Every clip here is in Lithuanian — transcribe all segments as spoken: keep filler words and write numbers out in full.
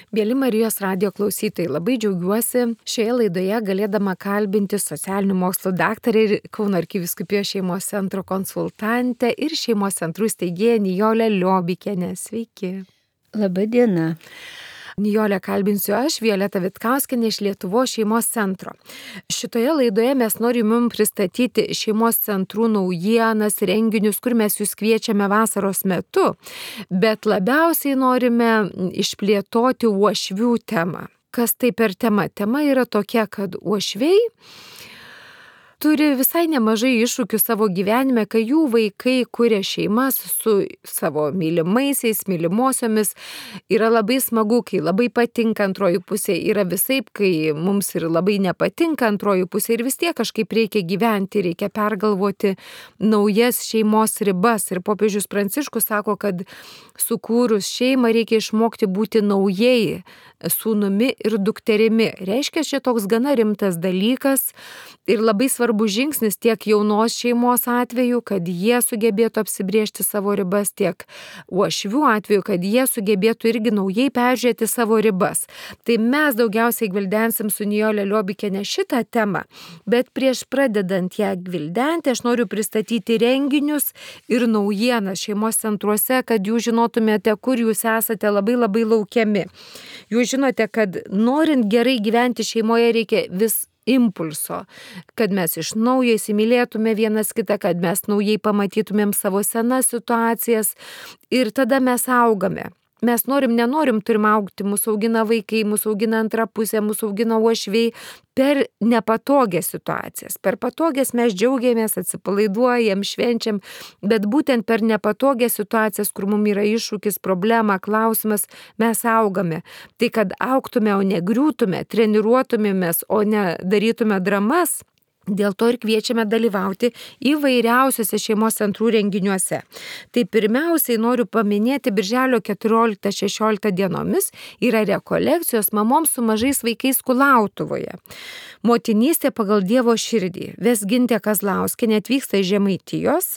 Mėly Marijos radijo klausytojai, labai džiaugiuosi šioje laidoje galėdama kalbinti socialinių mokslų daktarę ir Kauno arkivyskupijos šeimos centro konsultantę ir šeimos centrų steigėją Nijolę Liobikienę. Sveiki. Labą dieną. Nijolę kalbinsiu aš, Violeta Vitkauskienė iš Lietuvos šeimos centro. Šitoje laidoje mes norime jums pristatyti šeimos centrų naujienas, renginius, kur mes jūs kviečiame vasaros metu, bet labiausiai norime išplėtoti uošvių temą. Kas tai per tema? Tema yra tokia, kad uošviai turi visai nemažai iššūkių savo gyvenime, kai jų vaikai kuria šeimas su savo mylimaisiais, mylimosiomis. Yra labai smagu, kai labai patinka antroji pusė, yra visaip, kai mums ir labai nepatinka antroji pusė ir vis tiek kažkaip reikia gyventi, reikia pergalvoti naujas šeimos ribas. Ir popiežius Pranciškus sako, kad sukūrus šeimą reikia išmokti būti naujai sūnumi ir dukterimi. Reiškia, čia toks gana rimtas dalykas ir labai svarbus žingsnis tiek jaunos šeimos atveju, kad jie sugebėtų apsibriežti savo ribas, tiek uošvių atveju, kad jie sugebėtų irgi naujai peržiūrėti savo ribas. Tai mes daugiausiai gvildensim su Nijole Liobikiene šitą temą, bet prieš pradedant ją gvildenti, aš noriu pristatyti renginius ir naujienas šeimos centruose, kad jūs žinotumėte, kur jūs esate labai labai laukiami. Jūs žinote, kad norint gerai gyventi šeimoje reikia vis impulso, kad mes iš naujo įsimylėtume vienas kitą, kad mes naujai pamatytumėm savo senas situacijas ir tada mes augame. Mes norim, nenorim, turim augti, mūsų augina vaikai, mūsų augina antra pusė, mūsų augina uošviai per nepatogias situacijas. Per patogias mes džiaugiamės, atsipalaiduojam, švenčiam, bet būtent per nepatogias situacijas, kur mums yra iššūkis, problema, klausimas, mes augame. Tai kad augtume, o ne griūtume, treniruotumėmės, o ne darytume dramas. Dėl to ir kviečiame dalyvauti įvairiausiuose šeimos centrų renginiuose. Tai pirmiausiai noriu paminėti birželio keturioliktą šešioliktą dienomis yra rekolekcijos mamoms su mažais vaikais Kulautuvoje. Motinystė pagal Dievo širdį. Vesgintė Kazlauskienė atvyksta iš Žemaitijos.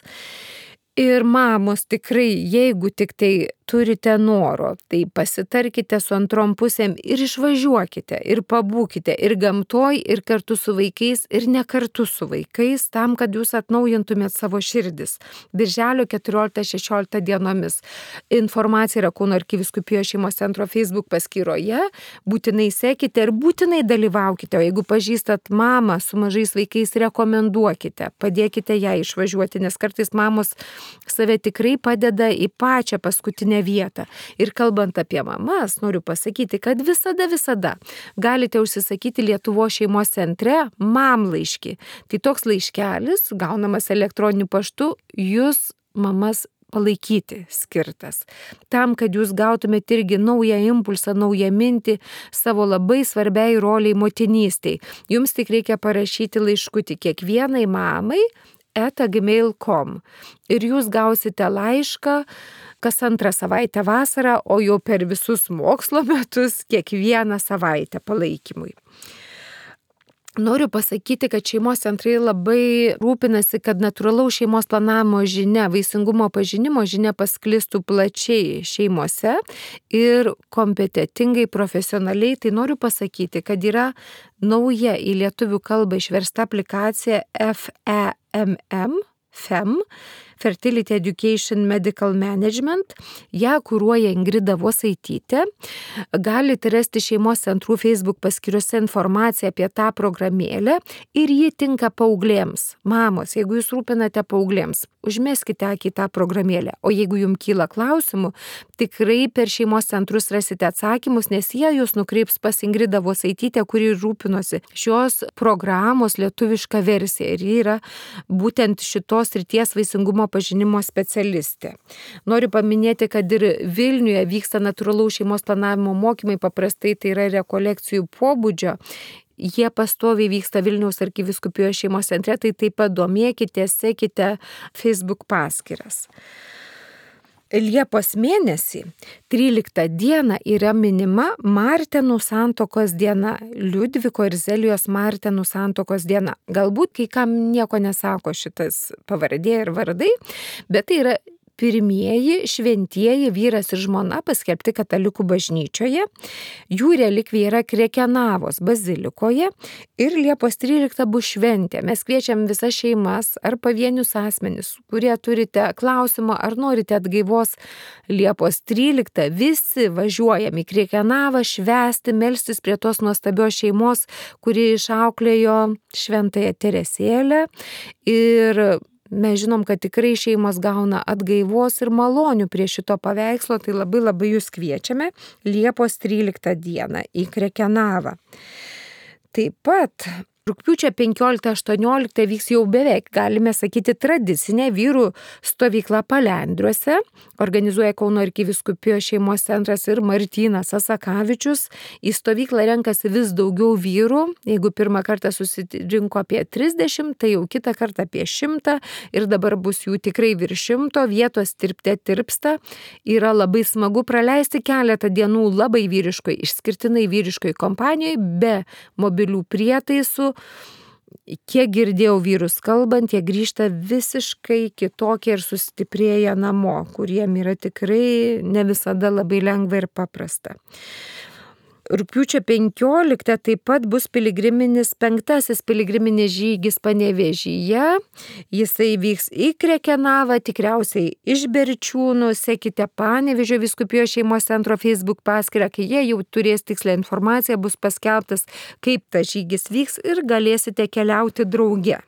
Ir mamos tikrai, jeigu tik tai turite noro, tai pasitarkite su antrom pusėm ir išvažiuokite, ir pabūkite, ir gamtoj, ir kartu su vaikais, ir ne kartu su vaikais, tam, kad jūs atnaujintumėt savo širdis. Birželio keturioliktą šešioliktą dienomis. Informacija yra Kauno arkivyskupijos šeimos centro Facebook paskyroje. Būtinai sekite ir būtinai dalyvaukite. O jeigu pažįstat mamą su mažais vaikais, rekomenduokite, padėkite ją išvažiuoti, nes kartais mamos save tikrai padeda į pačią paskutinę vietą. Ir kalbant apie mamas, noriu pasakyti, kad visada, visada galite užsisakyti Lietuvos šeimos centre mamlaiškį. Tai toks laiškelis, gaunamas elektroniniu paštu, jūs mamas palaikyti skirtas. Tam, kad jūs gautumėte irgi naują impulsą, naują mintį savo labai svarbiai roliai motinystei. Jums tik reikia parašyti laiškutį kiekvienai mamai eta gmail taškas com ir jūs gausite laišką kas antrą savaitę vasarą, o jau per visus mokslo metus kiekvieną savaitę palaikymui. Noriu pasakyti, kad šeimos centrai labai rūpinasi, kad natūralaus šeimos planavimo žinia, vaisingumo pažinimo žinia pasklistų plačiai šeimose ir kompetentingai, profesionaliai. Tai noriu pasakyti, kad yra nauja į lietuvių kalbą išversta aplikacija F E M M, F E M, Fertility Education Medical Management. Ją kuruoja Ingrida Vosaitytė. Galite rasti šeimos centrų Facebook paskyriuose informaciją apie tą programėlę ir ji tinka paauglėms. Mamos, jeigu jūs rūpinate paauglėms, užmeskite akį į tą programėlę. O jeigu jums kyla klausimų, tikrai per šeimos centrus rasite atsakymus, nes jie jūs nukreips pas Ingridą Vosaitytę, kuri rūpinosi šios programos lietuvišką versiją. Ir ji yra būtent šitos srities vaisingumo pažinimo specialistė. Noriu paminėti, kad ir Vilniuje vyksta natūralaus šeimos planavimo mokymai, paprastai tai yra rekolekcijų pobūdžio. Jie pastoviai vyksta Vilniaus arkivyskupijos šeimos centre, tai taip pat domėkite, sekite Facebook paskyras. Liepos mėnesį, tryliktą dieną, yra minima Martenų santuokos diena, Liudviko ir Zelijos Martenų santuokos diena. Galbūt kai kam nieko nesako šitas pavardė ir vardai, bet tai yra pirmieji šventieji vyras ir žmona paskelbti katalikų bažnyčioje. Jų relikvija yra Krekenavos bazilikoje ir Liepos tryliktą bus šventė. Mes kviečiam visas šeimas ar pavienius asmenis, kurie turite klausimą, ar norite atgaivos Liepos tryliktą. Visi važiuojam į Krekenavą švęsti, melstis prie tos nuostabios šeimos, kuri išauklėjo šventąją Teresėlę. Ir mes žinom, kad tikrai šeimos gauna atgaivos ir malonių prie šito paveikslo, tai labai labai jūs kviečiame Liepos tryliktą dieną į Krekenavą. Taip pat rugpjūčio penkioliktą aštuonioliktą vyks jau beveik, galime sakyti, tradicinė vyrų stovykla Palendriuose. Organizuoja Kauno arkivyskupijos šeimos centras ir Martynas Asakavičius. Į stovyklą renkasi vis daugiau vyrų. Jeigu pirmą kartą susirinko apie trisdešimt, tai jau kitą kartą apie šimtą. Ir dabar bus jų tikrai virš šimto. Vietos tirpte tirpsta. Yra labai smagu praleisti keletą dienų labai vyriškoj, išskirtinai vyriškoj kompanijoje, be mobilių prietaisų. Kiek girdėjau vyrus kalbant, jie grįžta visiškai kitokie ir sustiprėję namo, kuriem yra tikrai ne visada labai lengva ir paprasta. Rugpjūčio penkioliktą taip pat bus piligriminis, penktasis piligriminis žygis Panevėžyje. Jisai vyks į Krekenavą, tikriausiai iš Berčiūnų. Sekite Panevėžio vyskupijos šeimos centro Facebook paskyrą, kai jie jau turės tikslę informaciją, bus paskelbtas, kaip tas žygis vyks ir galėsite keliauti drauge.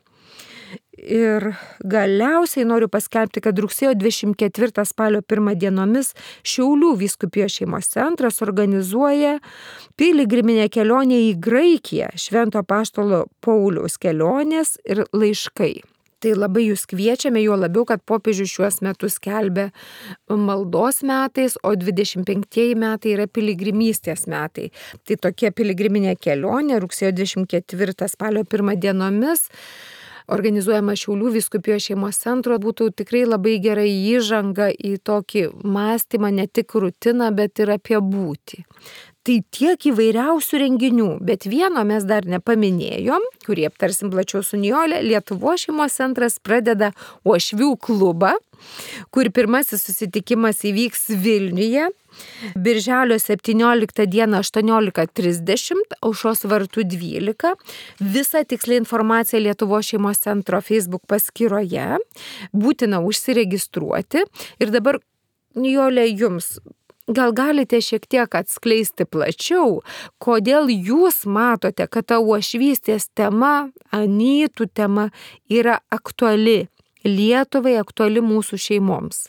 Ir galiausiai noriu paskelbti, kad rugsėjo dvidešimt ketvirtą spalio pirmą dienomis Šiaulių vyskupijos šeimos centras organizuoja piligriminę kelionę į Graikiją, Švento apaštalo Pauliaus kelionės ir laiškai. Tai labai jūs kviečiame, juo labiau, kad popiežius šiuos metus skelbia maldos metais, o dvidešimt penktieji metai yra piligrimystės metai. Tai tokia piligriminė kelionė rugsėjo dvidešimt ketvirtą spalio pirmą dienomis organizuojama Šiaulių vyskupijos šeimos centro, būtų tikrai labai gerai įžanga į tokį mąstymą, ne tik rutiną, bet ir apie būtį. Tai tiek įvairiausių renginių, bet vieno mes dar nepaminėjom, kurį aptarsim plačiau su Nijole. Lietuvos šeimos centras pradeda Uošvių klubą, kur pirmasis susitikimas įvyks Vilniuje. Birželio septynioliktą dieną aštuoniolika trisdešimt, Aušros vartų dvylika. Visa tiksli informacija Lietuvos šeimos centro Facebook paskyroje. Būtina užsiregistruoti. Ir dabar, Nijole, jums gal galite šiek tiek atskleisti plačiau, kodėl jūs matote, kad ta uošvystės tema, anytų tema yra aktuali Lietuvai, aktuali mūsų šeimoms?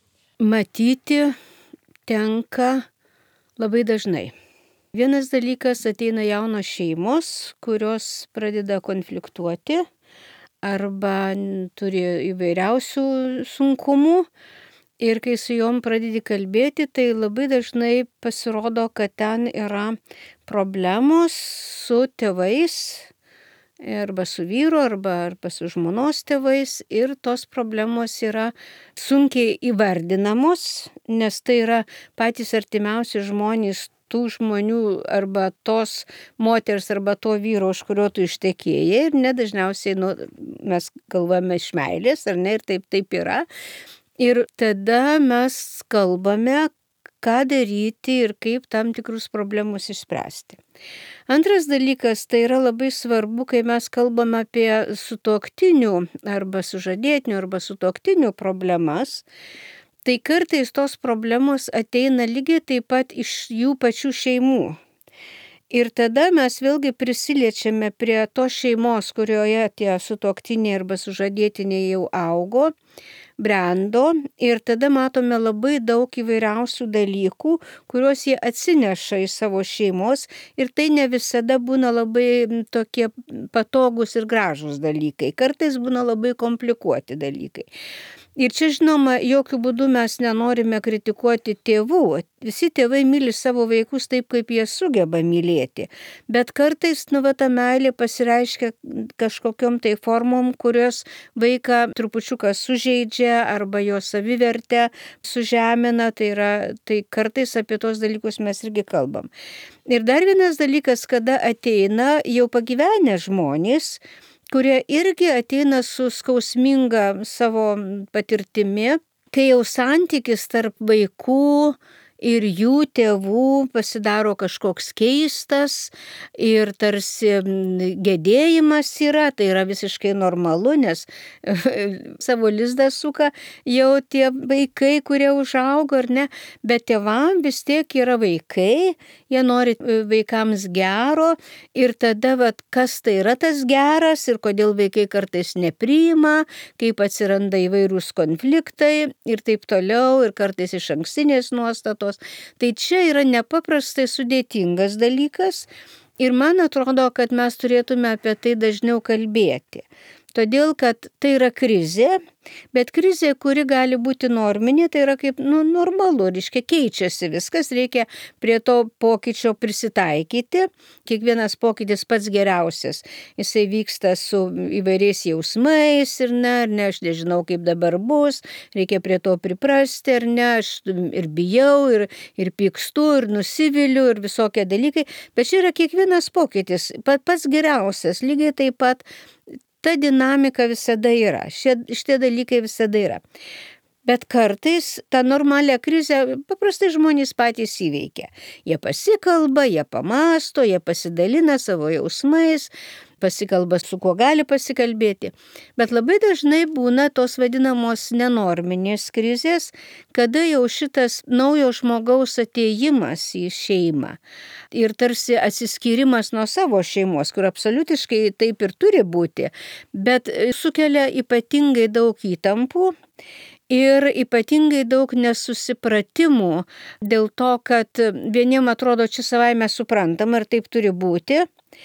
Matyti tenka labai dažnai. Vienas dalykas, ateina jaunos šeimos, kurios pradeda konfliktuoti arba turi įvairiausių sunkumų. Ir kai su jom pradedi kalbėti, tai labai dažnai pasirodo, kad ten yra problemos su tėvais, arba su vyru, arba, arba su žmonos tėvais. Ir tos problemos yra sunkiai įvardinamos, nes tai yra patys artimiausi žmonės tų žmonių arba tos moters arba to vyro, už kurio tu ištekėjai. Ir nedažniausiai nu, mes galvojame iš meilės, ar ne, ir taip, taip yra. Ir tada mes kalbame, ką daryti ir kaip tam tikrus problemus išspręsti. Antras dalykas, tai yra labai svarbu, kai mes kalbame apie sutuoktinių arba sužadėtinių arba sutuoktinių problemas, tai kartais tos problemos ateina lygiai taip pat iš jų pačių šeimų. Ir tada mes vėlgi prisiliečiame prie tos šeimos, kurioje tie sutuoktiniai arba sužadėtiniai jau augo, brendo, ir tada matome labai daug įvairiausių dalykų, kuriuos jie atsineša iš savo šeimos, ir tai ne visada būna labai tokie patogus ir gražus dalykai, kartais būna labai komplikuoti dalykai. Ir čia, žinoma, jokių būdų mes nenorime kritikuoti tėvų. Visi tėvai myli savo vaikus taip, kaip jie sugeba mylėti. Bet kartais, nu, va, ta meilė pasireiškia kažkokiom tai formom, kurios vaiką trupučiuką sužeidžia arba jo savivertę sužemina. Tai yra, tai kartais apie tos dalykus mes irgi kalbam. Ir dar vienas dalykas, kada ateina jau pagyvenę žmonės, kurie irgi ateina su skausminga savo patirtimi, kai jau santykis tarp vaikų ir jų tėvų pasidaro kažkoks keistas ir tarsi gedėjimas yra, tai yra visiškai normalu, nes savo lizdą suka jau tie vaikai, kurie užaugo, ar ne, bet tėvam vis tiek yra vaikai, jie nori vaikams gero ir tada, vat, kas tai yra tas geras ir kodėl vaikai kartais nepriima, kaip atsiranda įvairūs konfliktai ir taip toliau ir kartais iš ankstinės nuostatos. Tai čia yra nepaprastai sudėtingas dalykas ir man atrodo, kad mes turėtume apie tai dažniau kalbėti. Todėl, kad tai yra krizė, bet krizė, kuri gali būti norminė, tai yra kaip nu, normalu, reiškia keičiasi viskas, reikia prie to pokyčio prisitaikyti. Kiekvienas pokytis pats geriausias. Jisai vyksta su įvairiais jausmais ir ne, ar ne, aš nežinau, kaip dabar bus, reikia prie to priprasti, ar ne, aš ir bijau, ir, ir pykstu, ir nusiviliu, ir visokie dalykai, bet čia yra kiekvienas pokytis, pats geriausias, lygiai taip pat. Ta dinamika visada yra, šie, šitie dalykai visada yra. Bet kartais tą normalią krizę paprastai žmonės patys įveikia. Jie pasikalba, jie pamasto, jie pasidalina savo jausmais, pasikalba su kuo gali pasikalbėti. Bet labai dažnai būna tos vadinamos nenorminės krizės, kada jau šitas naujo žmogaus atėjimas į šeimą ir tarsi atsiskyrimas nuo savo šeimos, kur absoliutiškai taip ir turi būti, bet sukelia ypatingai daug įtampų. Ir ypatingai daug nesusipratimų dėl to, kad vieniem atrodo čia savaime suprantama ir taip turi būti,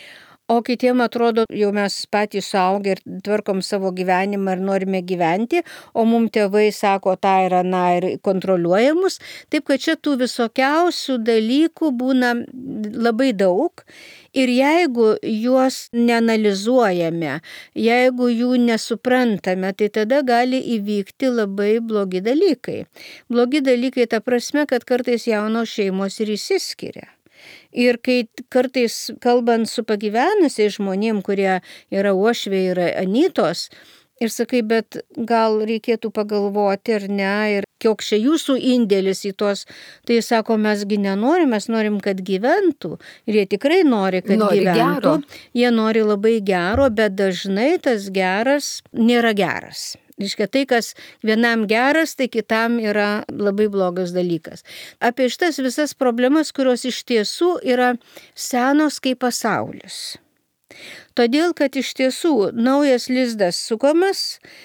o kitiem atrodo, jau mes patys suaugę ir tvarkom savo gyvenimą ir norime gyventi, o mum tėvai sako tą ir aną ir kontroliuoja mus. Taip, kad čia tų visokiausių dalykų būna labai daug. Ir jeigu juos neanalizuojame, jeigu jų nesuprantame, tai tada gali įvykti labai blogi dalykai. Blogi dalykai ta prasme, kad kartais jaunos šeimos ir išsiskiria. Ir kai kartais kalbant su pagyvenusiais žmonėm, kurie yra uošviai ir anytos, ir sakai, bet gal reikėtų pagalvoti ar ne, ir koks čia jūsų indėlis į tos, tai sako, mesgi nenorim, mes norim, kad gyventų. Ir jie tikrai nori, kad nori gyventų. Gero. Jie nori labai gero, bet dažnai tas geras nėra geras. Reiškia, tai, kas vienam geras, tai kitam yra labai blogas dalykas. Apie šitas visas problemas, kurios iš tiesų yra senos kaip pasaulis. Todėl, kad iš tiesų naujas lizdas sukamas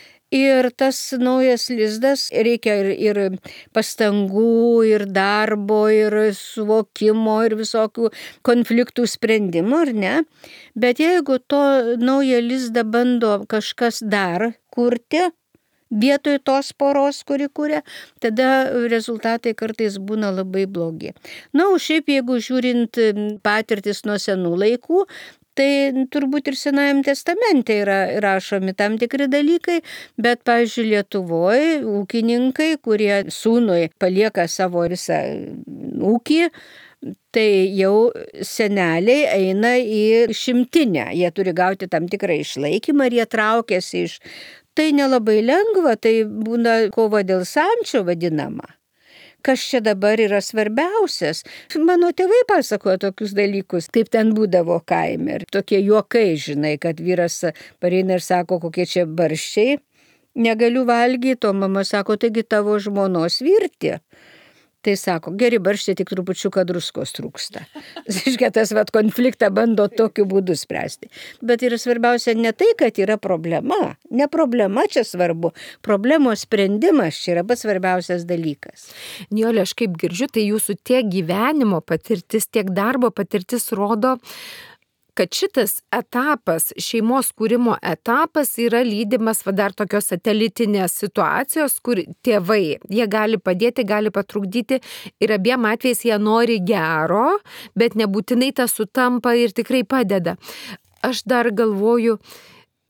ir tas naujas lizdas reikia ir, ir pastangų, ir darbo, ir suvokimo, ir visokių konfliktų sprendimų, ar ne? Bet jeigu to naują lizdą bando kažkas dar kurti, vietoj tos poros, kuri kuria, tada rezultatai kartais būna labai blogi. Na, o šiaip jeigu žiūrint patirtis nuo senų laikų, tai turbūt ir Senajam testamente yra rašomi tam tikri dalykai, bet, pavyzdžiui, Lietuvoje ūkininkai, kurie sūnui palieka savo visą ūkį, tai jau seneliai eina į šimtinę, jie turi gauti tam tikrą išlaikymą ir jie traukiasi iš. Tai nelabai lengva, tai būna kova dėl samčio vadinama. Kas čia dabar yra svarbiausias? Mano tėvai pasakojo tokius dalykus, kaip ten būdavo kaime. Ir tokie juokai, žinai, kad vyras pareina ir sako, kokie čia barščiai, negaliu valgyti, o mama sako, taigi tavo žmonos virti. Tai sako, geri barščiai, tik trupučiuką druskos trūksta. Iškia, tas vat, konfliktą bando tokiu būdu spręsti. Bet yra svarbiausia ne tai, kad yra problema. Ne problema čia svarbu. Problemos sprendimas čia yra pats svarbiausias dalykas. Nijolė, aš kaip girdžiu, tai jūsų tiek gyvenimo patirtis, tiek darbo patirtis rodo, kad šitas etapas, šeimos kūrimo etapas yra lydimas va dar tokios satelitinės situacijos, kur tėvai, jie gali padėti, gali patrukdyti ir abiem atvejais jie nori gero, bet nebūtinai tas sutampa ir tikrai padeda. Aš dar galvoju,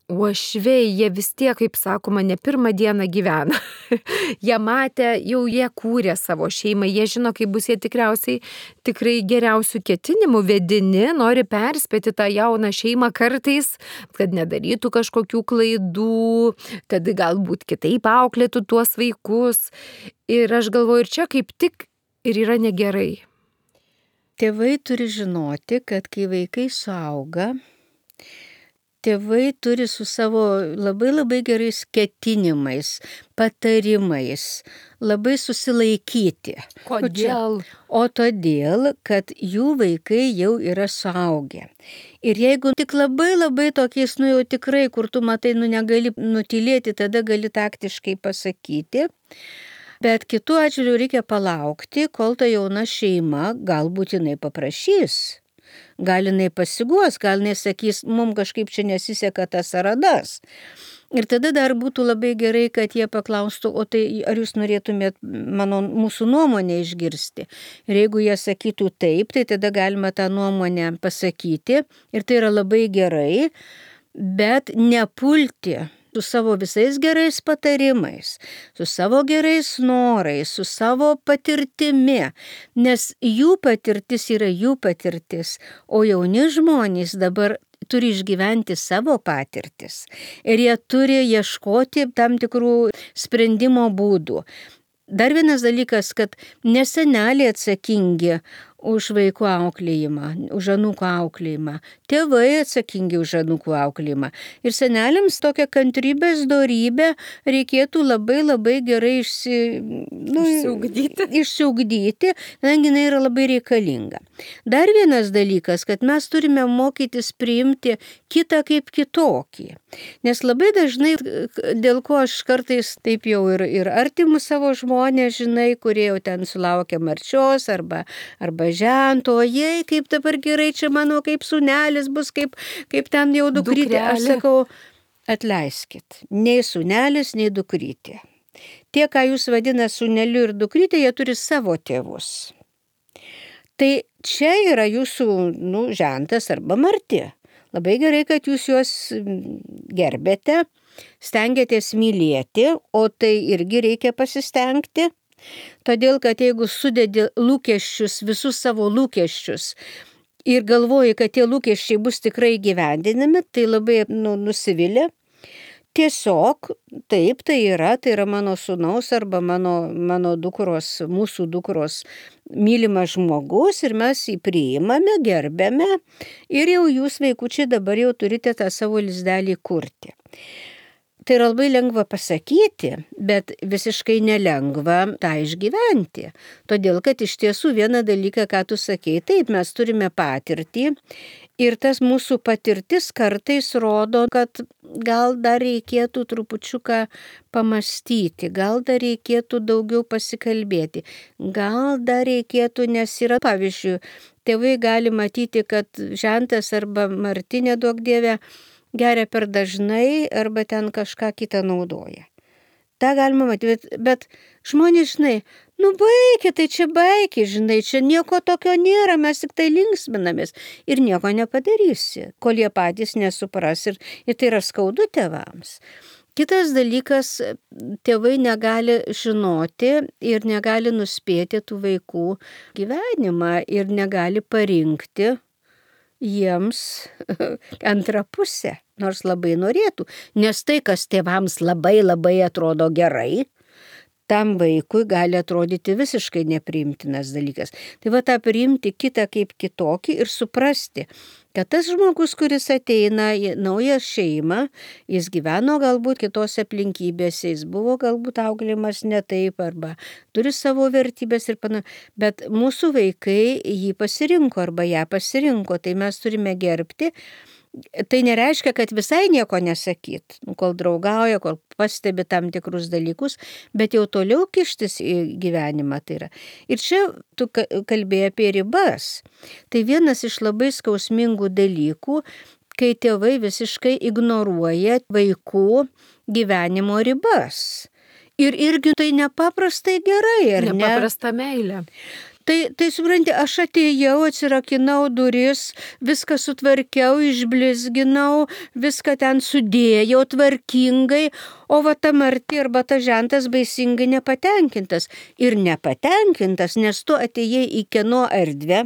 uošviai, jie vis tiek, kaip sakoma, ne pirmą dieną gyvena. Jie matė, jau jie kūrė savo šeimą, jie žino, kaip bus, jie tikriausiai tikrai geriausių ketinimų vedini, nori perspėti tą jauną šeimą kartais, kad nedarytų kažkokių klaidų, kad galbūt kitaip auklėtų tuos vaikus. Ir aš galvoju, ir čia kaip tik ir yra negerai. Tėvai turi žinoti, kad kai vaikai suauga, tėvai turi su savo labai labai gerais ketinimais, patarimais, labai susilaikyti. Kodėl? O todėl, kad jų vaikai jau yra suaugę. Ir jeigu tik labai labai tokiais, nu jau tikrai, kur tu matai, nu negali nutylėti, tada gali taktiškai pasakyti. Bet kitu atžvilgiu reikia palaukti, kol ta jauna šeima galbūt jinai paprašys. Gal jinai pasiguos, gal jinai sakys, mums kažkaip čia nesiseka tas ar adas. Ir tada dar būtų labai gerai, kad jie paklaustų, o tai ar jūs norėtumėt mano, mūsų nuomonę išgirsti. Ir jeigu jie sakytų taip, tai tada galima tą nuomonę pasakyti. Ir tai yra labai gerai, bet nepulti su savo visais gerais patarimais, su savo gerais norais, su savo patirtimi, nes jų patirtis yra jų patirtis, o jauni žmonės dabar turi išgyventi savo patirtis ir jie turi ieškoti tam tikrų sprendimo būdų. Dar vienas dalykas, kad ne seneliai atsakingi už vaikų auklėjimą, už anūkų auklėjimą. Tėvai atsakingi už anūkų auklėjimą. Ir seneliams tokią kantrybės dorybę reikėtų labai labai gerai išsi, nu, išsiugdyti, išsiugdyti, kadangi jinai yra labai reikalinga. Dar vienas dalykas, kad mes turime mokytis priimti kitą kaip kitokį. Nes labai dažnai, dėl ko aš kartais taip jau ir, ir artimu savo žmonės, žinai, kurie jau ten sulaukia marčios arba, arba žento, jei, kaip dabar gerai, čia mano kaip sūnelis bus, kaip, kaip ten jau dukrytė. Aš sakau, atleiskit, nei sūnelis, nei dukrytė. Tie, ką jūs vadina sūneliu ir dukrytė, jie turi savo tėvus. Tai čia yra jūsų, nu, žentas arba marti. Labai gerai, kad jūs juos gerbėte, stengiatės mylėti, o tai irgi reikia pasistengti. Todėl, kad jeigu sudedi lūkesčius, visus savo lūkesčius ir galvoji, kad tie lūkesčiai bus tikrai gyvendinami, tai labai nu, nusivilia. Tiesiog taip tai yra, tai yra mano sūnaus arba mano, mano dukros, mūsų dukros mylimas žmogus ir mes jį priimame, gerbėme ir jau jūs vaikučiai dabar jau turite tą savo lizdelį kurti. Tai yra labai lengva pasakyti, bet visiškai nelengva tą išgyventi. Todėl, kad iš tiesų vieną dalyką, ką tu sakei, taip, mes turime patirtį ir tas mūsų patirtis kartais rodo, kad gal dar reikėtų trupučiuką pamastyti, gal dar reikėtų daugiau pasikalbėti, gal dar reikėtų, nes yra, pavyzdžiui, tėvai gali matyti, kad žentas arba martinė, duok dieve, geria per dažnai arba ten kažką kitą naudoja. Ta galima matyti, bet žmonės, žinai, nu baikit, tai čia baikit, žinai, čia nieko tokio nėra, mes tik tai linksminamės ir nieko nepadarysi, kol jie patys nesupras ir, ir tai yra skaudu tėvams. Kitas dalykas, tėvai negali žinoti ir negali nuspėti tų vaikų gyvenimą ir negali parinkti jiems antrą pusę, nors labai norėtų, nes tai, kas tėvams labai labai atrodo gerai, tam vaikui gali atrodyti visiškai nepriimtinas dalykas. Tai va tą priimti kitą kaip kitokį ir suprasti, kad tas žmogus, kuris ateina į naują šeimą, jis gyveno galbūt kitose aplinkybėse, jis buvo galbūt auklėjimas ne taip arba turi savo vertybės ir panašiai, bet mūsų vaikai jį pasirinko arba ją pasirinko, tai mes turime gerbti. Tai nereiškia, kad visai nieko nesakyt, kol draugauja, kol pastebi tam tikrus dalykus, bet jau toliau kištis į gyvenimą tai yra. Ir čia tu kalbėjai apie ribas. Tai vienas iš labai skausmingų dalykų, kai tėvai visiškai ignoruoja vaikų gyvenimo ribas. Ir irgi tai nepaprastai gerai, ar ne? Nepaprasta meilė. Tai, tai supranti, aš atėjau, atsirakinau duris, viską sutvarkiau, išblizginau, viską ten sudėjau tvarkingai, o va ta Marti arba ta žentas baisingai nepatenkintas. Ir nepatenkintas, nes tu atėjai į kieno erdvę,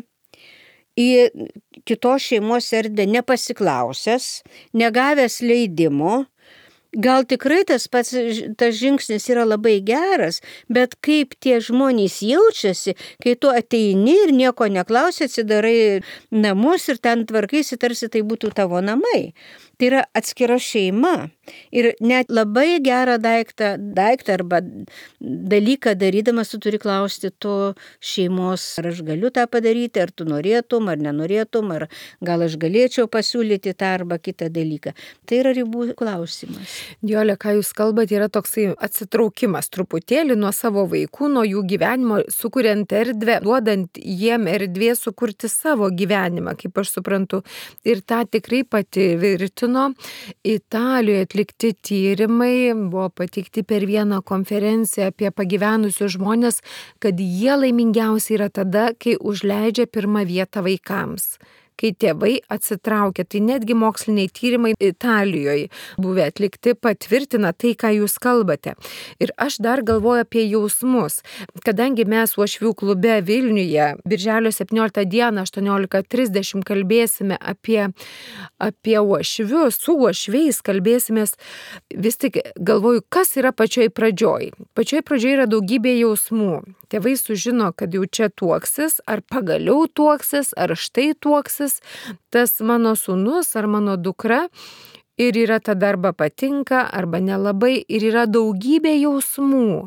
į kitos šeimos erdvę nepasiklausęs, negavęs leidimo. Gal tikrai tas pats tas žingsnis yra labai geras, bet kaip tie žmonės jaučiasi, kai tu ateini ir nieko neklausi, atsidarai namus ir ten tvarkaisi, tarsi tai būtų tavo namai. Tai yra atskira šeima. Ir net labai gerą daiktą, daiktą arba dalyką darydamas, tu turi klausti to šeimos, ar aš galiu tą padaryti, ar tu norėtum, ar nenorėtum, ar gal aš galėčiau pasiūlyti tą arba kitą dalyką. Tai yra ribų klausimas. Nijole, ką jūs kalbate, yra toksai atsitraukimas truputėlį nuo savo vaikų, nuo jų gyvenimo, sukuriant erdvę, duodant jiem erdvė sukurti savo gyvenimą, kaip aš suprantu. Ir tą tikrai patvirtino Italijoje atlikti tyrimai, buvo pateikti per vieną konferenciją apie pagyvenusius žmonės, kad jie laimingiausi yra tada, kai užleidžia pirmą vietą vaikams. Kai tėvai atsitraukia, tai netgi moksliniai tyrimai Italijoje buvę atlikti patvirtina tai, ką jūs kalbate. Ir aš dar galvoju apie jausmus, kadangi mes Uošvių klube Vilniuje birželio septynioliktą dieną aštuoniolika trisdešimt kalbėsime apie, apie uošvius, su uošviais kalbėsimės, vis tik galvoju, kas yra pačioj pradžioj. Pačioj pradžioj yra daugybė jausmų. Tėvai sužino, kad jau čia tuoksis, ar pagaliau tuoksis, ar štai tuoksis tas mano sūnus ar mano dukra, ir yra tada arba patinka, arba nelabai, ir yra daugybė jausmų.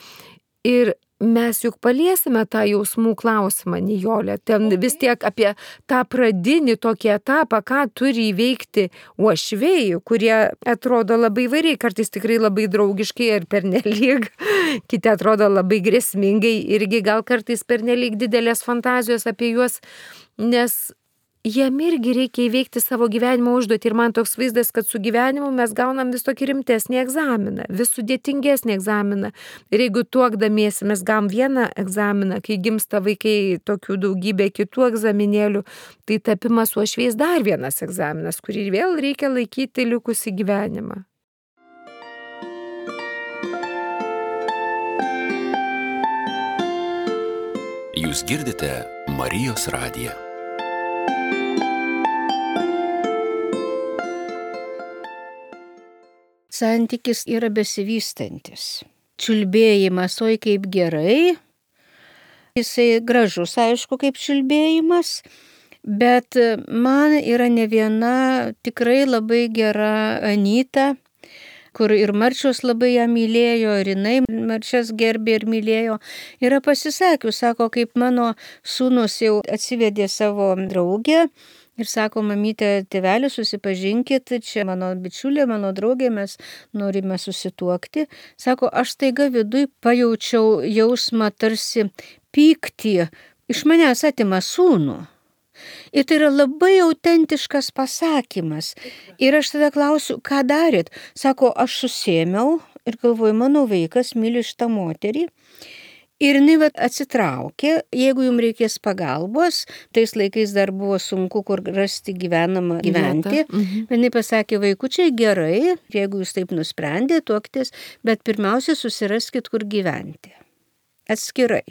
Ir mes juk paliesime tą jausmų klausimą, Nijole, ten vis tiek apie tą pradinį tokį etapą, ką turi įveikti uošviai, kurie atrodo labai įvairiai, kartais tikrai labai draugiškai ir pernelyg, kiti atrodo labai grėsmingai, irgi gal kartais pernelyg didelės fantazijos apie juos, nes jiem irgi reikia įveikti savo gyvenimo užduotį. Ir man toks vaizdas, kad su gyvenimu mes gaunam vis tokį rimtesnį egzaminą, vis sudėtingesnį egzaminą. Ir jeigu tuokdamiesi mes gavom vieną egzaminą, kai gimsta vaikai tokių daugybė kitų egzaminėlių, tai tapimas uošviais dar vienas egzaminas, kurį vėl reikia laikyti likusį gyvenimą. Jūs girdite Marijos radiją. Santykis yra besivystantis. Čiulbėjimas, oi kaip gerai. Jisai gražus, aišku, kaip čiulbėjimas, bet man yra ne viena tikrai labai gera Anyta, kur ir Marčios labai ją mylėjo, ir jinai Marčias gerbė ir mylėjo. Yra pasisakius, sako, kaip mano sūnus jau atsivedė savo draugę, ir sako, mamytė, tėvelį, susipažinkit, čia mano bičiulė, mano draugė, mes norime susituokti. Sako, aš taiga viduj pajaučiau jausmą tarsi pyktį, iš manęs atima sūnų. Ir tai yra labai autentiškas pasakymas. Ir aš tada klausiu, ką darėt? Sako, aš susėmiau ir galvoju, mano vaikas myli šitą moterį. Ir jinai vat atsitraukė, jeigu jums reikės pagalbos, tais laikais dar buvo sunku kur rasti gyvenamą gyventi. Mhm. Jinai pasakė, vaikučiai, gerai, jeigu jūs taip nusprendė tuoktis, bet pirmiausia susiraskit, kur gyventi. Atskirai.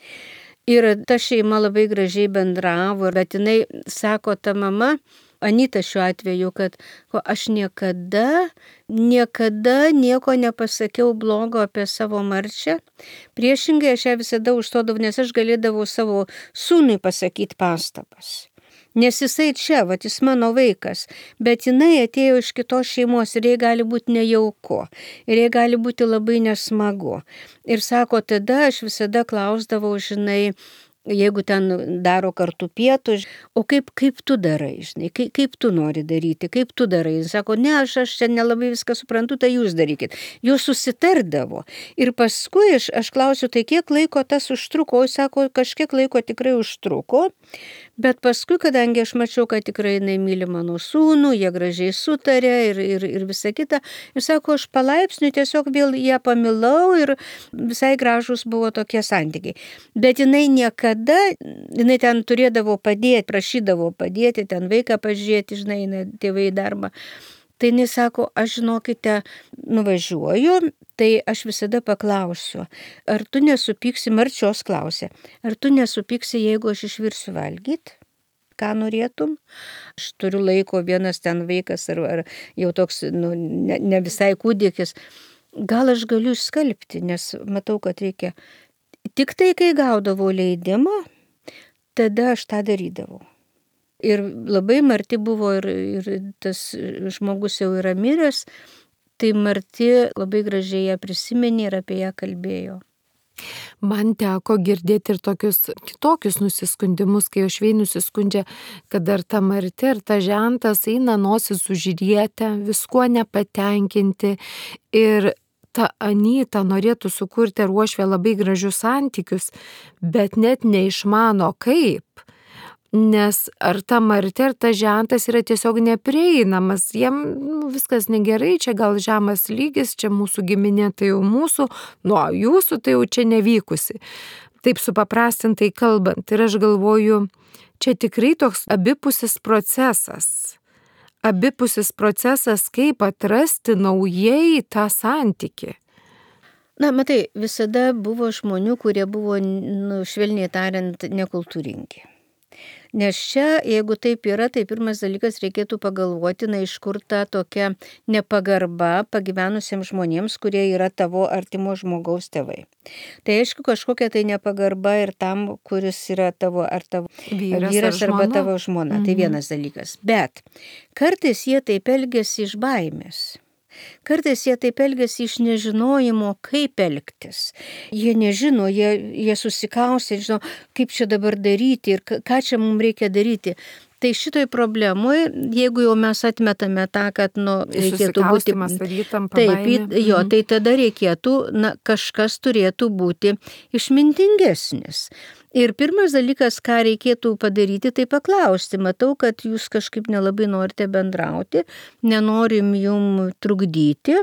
Ir ta šeima labai gražiai bendravo, bet jinai sako, ta mama, Anyta šiuo atveju, kad aš niekada, niekada nieko nepasakiau blogo apie savo Marčią. Priešingai aš ją visada užstodavau, nes aš galėdavau savo sūnui pasakyti pastabas. Nes jisai čia, vat jis mano vaikas, bet jinai atėjo iš kitos šeimos ir jai gali būti nejauku, ir jai gali būti labai nesmagu. Ir sako, tada aš visada klausdavau, žinai, jeigu ten daro kartu pietų, o kaip, kaip tu darai, žinai, kaip, kaip tu nori daryti, kaip tu darai. Jis sako, ne, aš, aš čia nelabai viską suprantu, tai jūs darykit. Jūs susitardavo. Ir paskui aš, aš klausiu, tai kiek laiko tas užtruko, o jis sako, kažkiek laiko tikrai užtruko, bet paskui, kadangi aš mačiau, kad tikrai jinai myli mano sūnų, jie gražiai sutarė ir, ir, ir visa kita, jis sako, aš palaipsniui tiesiog vėl ją pamilau ir visai gražus buvo tokie santykiai. Bet jinai niekada tada jinai ten turėdavo padėti, prašydavo padėti, ten vaiką pažiūrėti, žinai, tėvai į darbą. Tai jinai sako, aš žinokite, nuvažiuoju, tai aš visada paklausiu, ar tu nesupyksi, Marčios klausė, ar tu nesupyksi, jeigu aš išvirsiu valgyti? Ką norėtum? Aš turiu laiko, vienas ten vaikas ar, ar jau toks, nu, ne, ne visai kūdikis. Gal aš galiu išskalbti, nes matau, kad reikia. Tik tai, kai gaudavau leidimą, tada aš tą darydavau. Ir labai Marti buvo ir, ir tas žmogus jau yra miręs, tai Marti labai gražiai ją prisiminė ir apie ją kalbėjo. Man teko girdėti ir tokius kitokius nusiskundimus, kai uošviai nusiskundžia, kad dar ta Marti ir ta žentas eina nosis užrietę, viskuo nepatenkinti ir ta Anyta norėtų sukurti ar uošvė labai gražius santykius, bet net neišmano kaip. Nes ar ta Marti, ar ta žentas yra tiesiog neprieinamas, jiem nu, viskas negerai, čia gal žemas lygis, čia mūsų giminė tai jau mūsų, nuo jūsų tai jau čia nevykusi. Taip supaprastintai kalbant, ir aš galvoju, čia tikrai toks abipusis procesas. Abipusis procesas, kaip atrasti naujai tą santykį. Na, matai, visada buvo žmonių, kurie buvo, nu, švelniai tariant, nekultūringi. Nes čia, jeigu taip yra, tai pirmas dalykas reikėtų pagalvoti, na, iš kur ta tokia nepagarba pagyvenusiems žmonėms, kurie yra tavo artimo žmogaus tėvai. Tai aišku, kažkokia tai nepagarba ir tam, kuris yra tavo ar tavo vyras, vyras ar arba tavo žmona. Mhm. Tai vienas dalykas. Bet kartais jie taip elgiasi iš baimės. Kartais jie taip elgiasi iš nežinojimo, kaip elgtis. Jie nežino, jie, jie susikausia, žino, kaip čia dabar daryti ir ką čia mums reikia daryti. Tai šitoj problemui, jeigu jau mes atmetame tą, kad nu, reikėtų būti... Taip, jo, tai tada reikėtų, na, kažkas turėtų būti išmintingesnis. Ir pirmas dalykas, ką reikėtų padaryti, tai paklausti. Matau, kad jūs kažkaip nelabai norite bendrauti, nenorim jum trukdyti,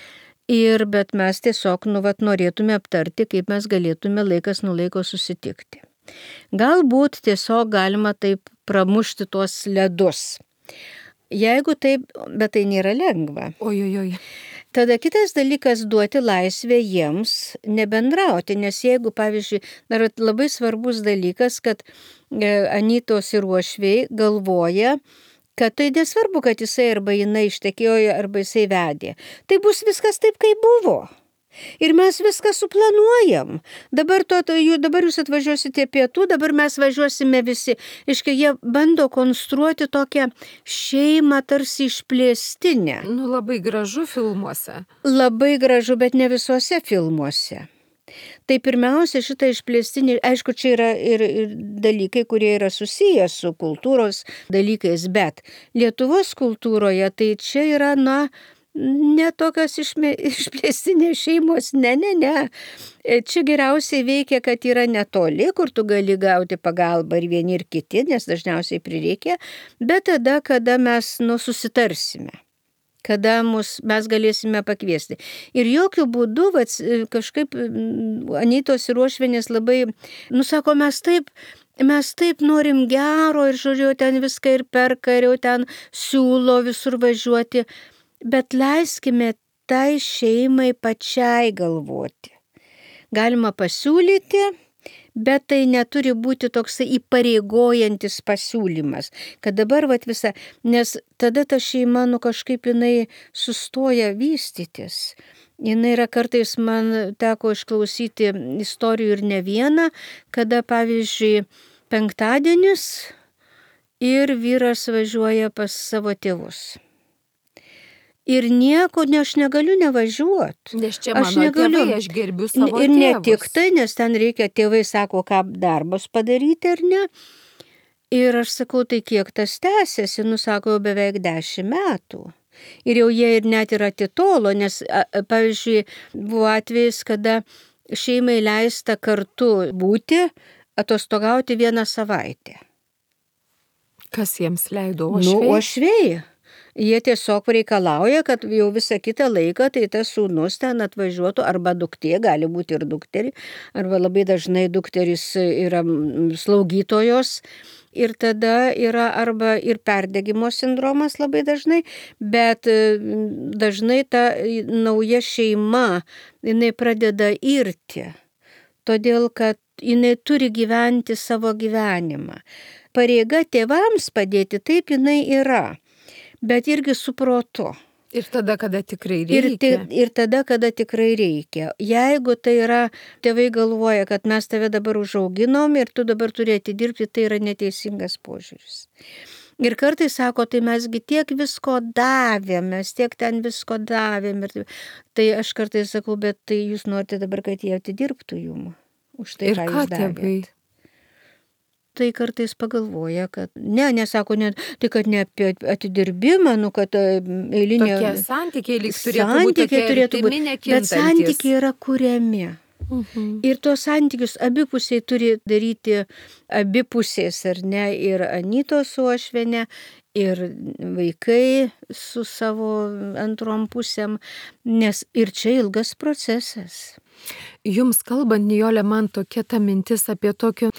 ir, bet mes tiesiog nu, vat, norėtume aptarti, kaip mes galėtume laikas nuo laiko susitikti. Galbūt tiesiog galima taip pramušti tuos ledus. Jeigu taip, bet tai nėra lengva. Ojojoj. Tada kitas dalykas duoti laisvę jiems nebendrauti, nes jeigu, pavyzdžiui, dar labai svarbus dalykas, kad Anytos ir uošviai galvoja, kad tai nesvarbu, kad jisai arba jinai ištekėjo, arba jisai vedė. Tai bus viskas taip, kaip buvo. Ir mes viską suplanuojam. Dabar, to, to, dabar jūs atvažiuosite pietų, dabar mes važiuosime visi. Iškai jie bando konstruoti tokią šeimą tarsi išplėstinę. Nu, labai gražu filmuose. Labai gražu, bet ne visuose filmuose. Tai pirmiausia, šitą išplėstinį, aišku, čia yra ir, ir dalykai, kurie yra susiję su kultūros dalykais, bet Lietuvos kultūroje tai čia yra, na, ne tokios išme, išplėstinės šeimos, ne, ne, ne. Čia geriausiai veikia, kad yra netoli, kur tu gali gauti pagalbą ir vieni ir kiti, nes dažniausiai prireikia, bet tada, kada mes nu, susitarsime, kada mus, mes galėsime pakviesti. Ir jokių būdų, vat, kažkaip Anytos ir uošvienės labai, nu sako, mes taip, mes taip norim gero ir žiūrėjau ten viską ir perka, ir jau ten siūlo visur važiuoti. Bet leiskime tai šeimai pačiai galvoti. Galima pasiūlyti, bet tai neturi būti toksai įpareigojantis pasiūlymas, kad dabar vat visa, nes tada ta šeima nu kažkaip jinai sustoja vystytis. Jinai yra kartais, man teko išklausyti istorijų ir ne vieną, kada pavyzdžiui penktadienis ir vyras važiuoja pas savo tėvus. Ir nieko, ne, aš negaliu nevažiuoti. Nes čia mano aš negaliu. Tėvai, aš gerbiu savo ir tėvus. Ir ne tik tai, nes ten reikia, tėvai sako, ką darbus padaryti ar ne. Ir aš sakau, tai kiek tas tęsiasi, nu sako, jau beveik dešimt metų. Ir jau jie ir net ir atitolo, nes, pavyzdžiui, buvo atvejis, kada šeimai leista kartu būti, atostogauti vieną savaitę. Kas jiems leido? Uošviai? Nu, uošviai. Jie tiesiog reikalauja, kad jau visą kitą laiką tai tas sūnus ten atvažiuotų, arba duktė, gali būti ir dukterį, arba labai dažnai dukteris yra slaugytojos. Ir tada yra arba ir perdegimo sindromas labai dažnai, bet dažnai ta nauja šeima, jinai pradeda irti, todėl kad jinai turi gyventi savo gyvenimą. Pareiga tėvams padėti, taip jinai yra. Bet irgi su protu. Ir tada, kada tikrai Ir, reikia. ti- ir tada, kada tikrai reikia. Jeigu tai yra, tėvai galvoja, kad mes tave dabar užauginom ir tu dabar turi atidirbti, tai yra neteisingas požiūris. Ir kartais sako, tai mesgi tiek visko davėm, mes tiek ten visko davėm. Ir tai aš kartais sakau, bet tai jūs norite dabar, kad jie atidirbtų jum už tai, Ir ką ką jūs davėt. tėvai? Tai kartais pagalvoja, kad ne, nesako, ne, tai kad ne apie atidirbimą, nu, kad e, eilinė... Tokie santykiai lyg turėtų būti, santykiai tokie turėtų artimi, būti, nekintantys. bet santykiai yra kuriami. Mhm. Ir tuos santykius abipusiai turi daryti abipusės, ar ne, ir Anytos su Uošviene, ir vaikai su savo antrom pusėm, nes ir čia ilgas procesas. Jums kalbant, Nijolė, man tokia ta mintis apie tokį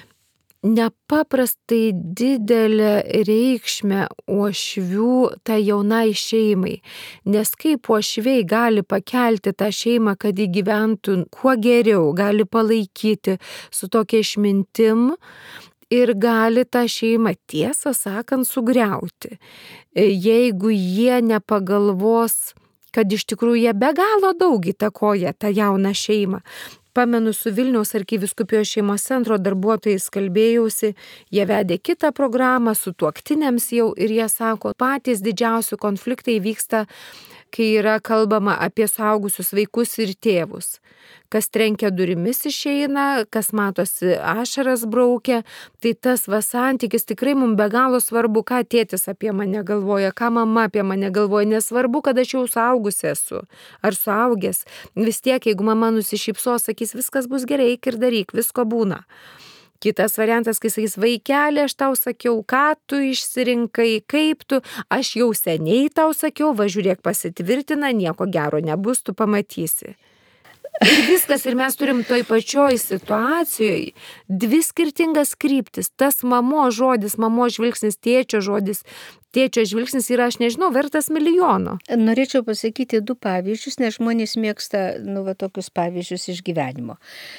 nepaprastai didelę reikšmę uošvių tai jaunai šeimai. Nes kaip uošviai gali pakelti tą šeimą, kad įgyventų kuo geriau, gali palaikyti su tokia išmintim ir gali tą šeimą, tiesą sakant, sugriauti. Jeigu jie nepagalvos, kad iš tikrųjų jie be galo daug įtakoja tą jauną šeimą. Pamenu, su Vilniaus arkivyskupijos šeimos centro darbuotojais kalbėjausi, jie vedė kitą programą su tuoktiniams jau ir jie sako, patys didžiausi konfliktai vyksta, kai yra kalbama apie suaugusius vaikus ir tėvus. Kas trenkia durimis išeina, kas matosi ašaras braukia, tai tas va santykis tikrai mums be galo svarbu, ką tėtis apie mane galvoja, ką mama apie mane galvoja, nesvarbu, kad aš jau suaugusi esu ar suaugęs. Vis tiek, jeigu mama nusišypsos, sakys, viskas bus gerai, eik ir daryk, visko būna. Kitas variantas, kai sakys, vaikeli, aš tau sakiau, ką tu išsirinkai, kaip tu, aš jau seniai tau sakiau, va žiūrėk pasitvirtina, nieko gero nebus, tu pamatysi. Ir viskas, ir mes turim toj pačioj situacijoje dvi skirtingas kryptis. Tas mamo žodis, mamo žvilgsnis, tėčio žodis, tėčio žvilgsnis yra, aš nežinau, vertas milijono. Norėčiau pasakyti du pavyzdžius, nes žmonės mėgsta, nu, va, tokius pavyzdžius iš gyvenimo.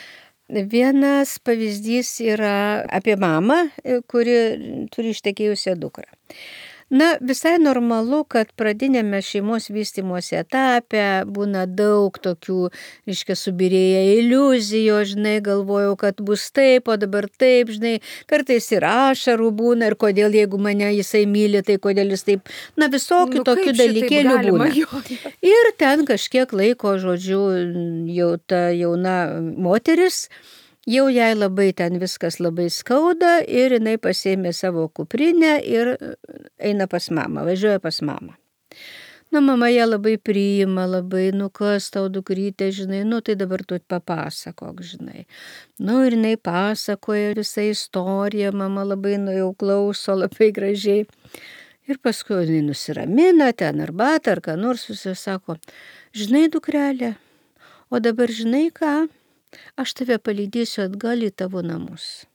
Vienas pavyzdys yra apie mamą, kuri turi ištekėjusią dukrą. Na, visai normalu, kad pradinėme šeimos vystymosi etape būna daug tokių, reiškia, subirėję iliuzijų, žinai, galvojau, kad bus taip, o dabar taip, žinai, kartais ir ašarų būna, ir kodėl, jeigu mane jisai myli, tai kodėl jis taip, na, visokių Nu, tokių kaip šitaip dalykėlių galima, būna. jo, jo. Ir ten kažkiek laiko, žodžiu, jau ta jauna moteris, jau jai labai ten viskas labai skauda ir jinai pasiėmė savo kuprinę ir eina pas mamą, važiuoja pas mamą. Nu, mama ją labai priima, labai, nu kas tau dukrytė, žinai, nu tai dabar tu papasakok, žinai. Nu ir jinai pasakoja visą istoriją, mama labai, nu jau klauso, labai gražiai. Ir paskui jinai nusiramina, ten arbatą ar ką nors, visi sako, žinai, dukrelė, o dabar žinai ką? Aš tave palydėsiu atgal į tavo namus.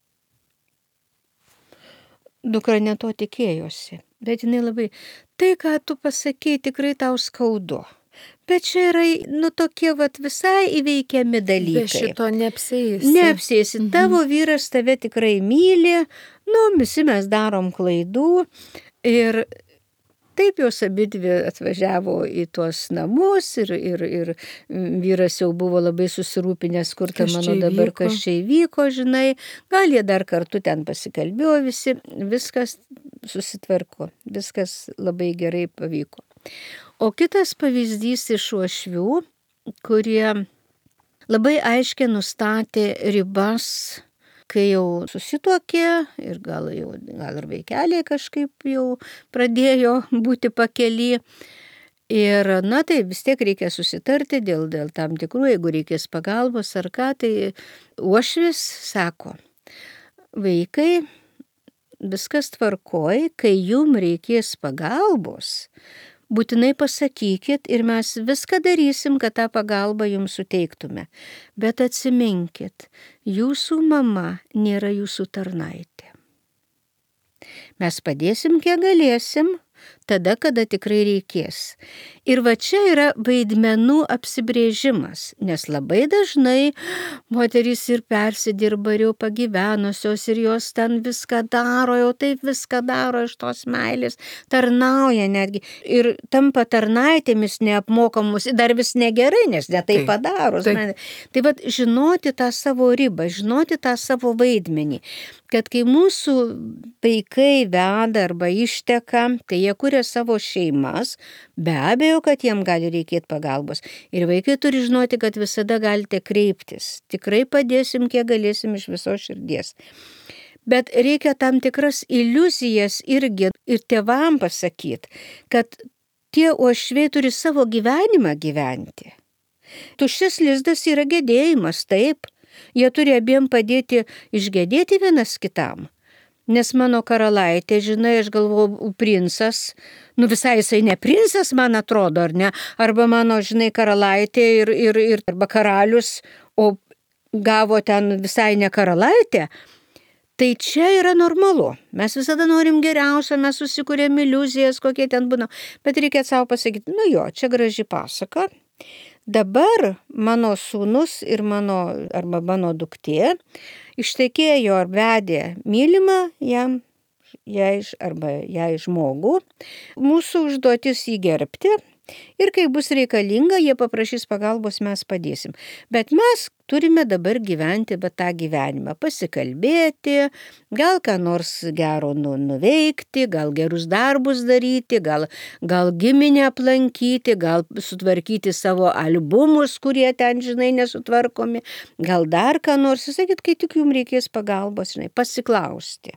Dukra ne to tikėjosi, bet jinai labai, tai ką tu pasakei, tikrai tau skaudu. Bet čia yra, nu, tokie vat visai įveikiami dalykai. Be šito neapsėsi. Neapsėsi, mhm. Tavo vyras tave tikrai myli, nu, visi mes darom klaidų ir taip jos abidvi atvažiavo į tuos namus ir, ir, ir vyras jau buvo labai susirūpinęs, kur ta mano dabar kas čia įvyko, žinai, gal jie dar kartu ten pasikalbėjo visi, viskas susitvarko, viskas labai gerai pavyko. O kitas pavyzdys iš uošvių, kurie labai aiškiai nustatė ribas, kai jau susituokė ir gal, jau, gal ir vaikeliai kažkaip jau pradėjo būti pakely. Ir, na, tai vis tiek reikia susitarti dėl, dėl tam tikrų, jeigu reikės pagalbos ar ką, tai uošvis sako, vaikai, viskas tvarkoj, kai jum reikės pagalbos, būtinai pasakykit ir mes viską darysim, kad tą pagalbą jums suteiktume. Bet atsiminkit, jūsų mama nėra jūsų tarnaitė. Mes padėsim, kiek galėsim, tada, kada tikrai reikės. Ir va čia yra vaidmenų apsibrėžimas, nes labai dažnai moterys ir persidirba, ir jau pagyvenusios, ir jos ten viską daro, jau taip viską daro iš tos meilės, tarnauja netgi. Ir tampa tarnaitėmis neapmokamus, dar vis negerai, nes ne tai padaro. Taip. Tai va, žinoti tą savo ribą, žinoti tą savo vaidmenį, kad kai mūsų vaikai veda arba išteka, tai jie kuria savo šeimas, be abejo, kad jiem gali reikėti pagalbos. Ir vaikai turi žinoti, kad visada galite kreiptis. Tikrai padėsim, kiek galėsim iš visos širdies. Bet reikia tam tikras iliuzijas irgi ir tėvam pasakyti, kad tie uošviai turi savo gyvenimą gyventi. Tuščias lizdas yra gedėjimas, taip. Jie turi abiem padėti išgedėti vienas kitam. Nes mano karalaitė, žinai, aš galvoju, princas, nu visai jisai ne princas, man atrodo, ar ne? Arba mano, žinai, karalaitė ir, ir, ir arba karalius, o gavo ten visai ne karalaitė. Tai čia yra normalu. Mes visada norim geriausio, mes susikūrėm iliuzijas, kokie ten būna. Bet reikia savo pasakyti, nu jo, čia graži pasaka. Dabar mano sūnus ir mano, arba mano duktė ištekėjo ar vedė mylimą jam, jai, arba jai žmogų. Mūsų užduotis jį gerbti ir kai bus reikalinga, jie paprašys pagalbos, mes padėsim. Bet mes turime dabar gyventi bet tą gyvenimą, pasikalbėti, gal ką nors gero nu, nuveikti, gal gerus darbus daryti, gal, gal giminę aplankyti, gal sutvarkyti savo albumus, kurie ten, žinai, nesutvarkomi, gal dar ką nors, sakyt, kai tik jums reikės pagalbos, žinai, pasiklausti.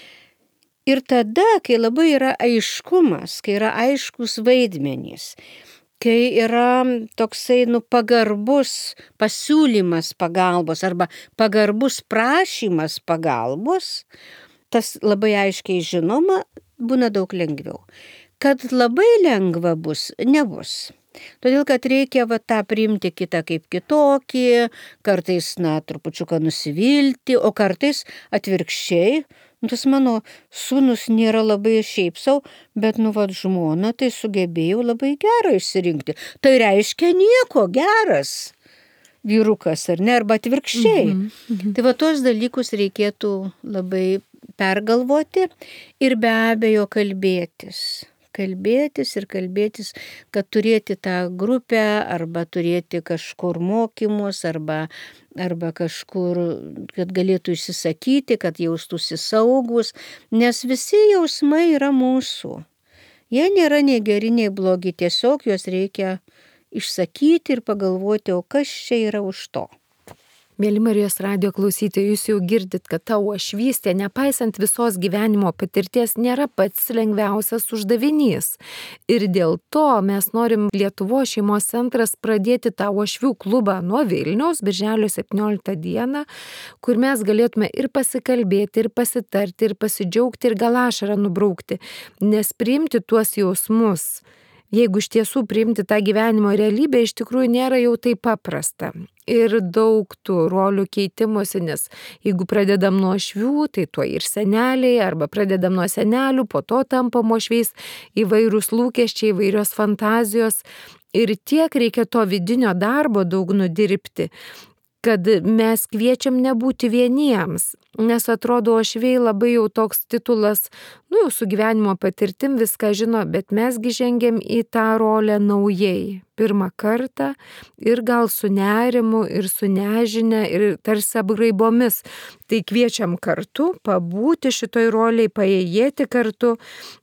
Ir tada, kai labai yra aiškumas, kai yra aiškus vaidmenys, kai yra toksai nu, pagarbus pasiūlymas pagalbos arba pagarbus prašymas pagalbos, tas labai aiškiai žinoma, būna daug lengviau. Kad labai lengva bus, nebus. Todėl, kad reikia va, tą priimti kitą kaip kitokį, kartais, na, trupučiuką nusivilti, o kartais atvirkščiai. Tas mano sūnus nėra labai šiaip savo, bet nu vad žmona, tai sugebėjau labai gerą išsirinkti. Tai reiškia nieko, geras vyrukas, ar ne, arba atvirkščiai. Mhm, mhm. Tai va tos dalykus reikėtų labai pergalvoti ir be abejo kalbėtis. Kalbėtis ir kalbėtis, kad turėti tą grupę arba turėti kažkur mokymus arba, arba kažkur, kad galėtų išsisakyti, kad jaustųsi saugus, nes visi jausmai yra mūsų. Jie nėra nei geri, nei blogi, tiesiog juos reikia išsakyti ir pagalvoti, o kas čia yra už to. Mėly Marijos radijo klausytojai, jūs jau girdit, kad ta uošvystė, nepaisant visos gyvenimo patirties, nėra pats lengviausias uždavinys. Ir dėl to mes norim Lietuvos šeimos centras pradėti tą uošvių klubą nuo Vilniaus, birželio septynioliktą dieną, kur mes galėtume ir pasikalbėti, ir pasitarti, ir pasidžiaugti, ir gal ašarą nubraukti, nes priimti tuos jausmus. Jeigu iš tiesų priimti tą gyvenimo realybę, iš tikrųjų nėra jau taip paprasta. Ir daug tų rolių keitimosi, nes jeigu pradedam nuo uošvių, tai tuo ir seneliai, arba pradedam nuo senelių, po to tampam uošviais, įvairūs lūkesčiai, įvairios fantazijos. Ir tiek reikia to vidinio darbo daug nudirbti, kad mes kviečiam nebūti vieniems, nes atrodo uošviai labai jau toks titulas, nu jau su gyvenimo patirtim viską žino, bet mesgi žengiam į tą rolę naujai, pirmą kartą ir gal su nerimu ir su nežinia ir tarsi apgraibomis. Tai kviečiam kartu pabūti šitoj roliai, paėjėti kartu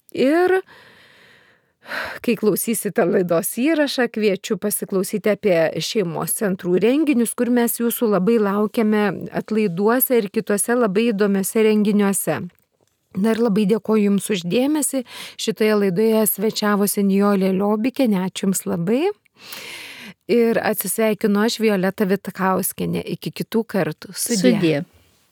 ir kai klausysite laidos įrašą, kviečiu pasiklausyti apie šeimos centrų renginius, kur mes jūsų labai laukiame atlaiduose ir kitose labai įdomiose renginiuose. Dar labai dėkoju Jums už dėmesį. Šitoje laidoje svečiavosi Nijolė Liobikienė. Ačiū Jums labai. Ir atsisveikinu aš, Violeta Vitkauskienė. Iki kitų kartų. Sudie. Sudie.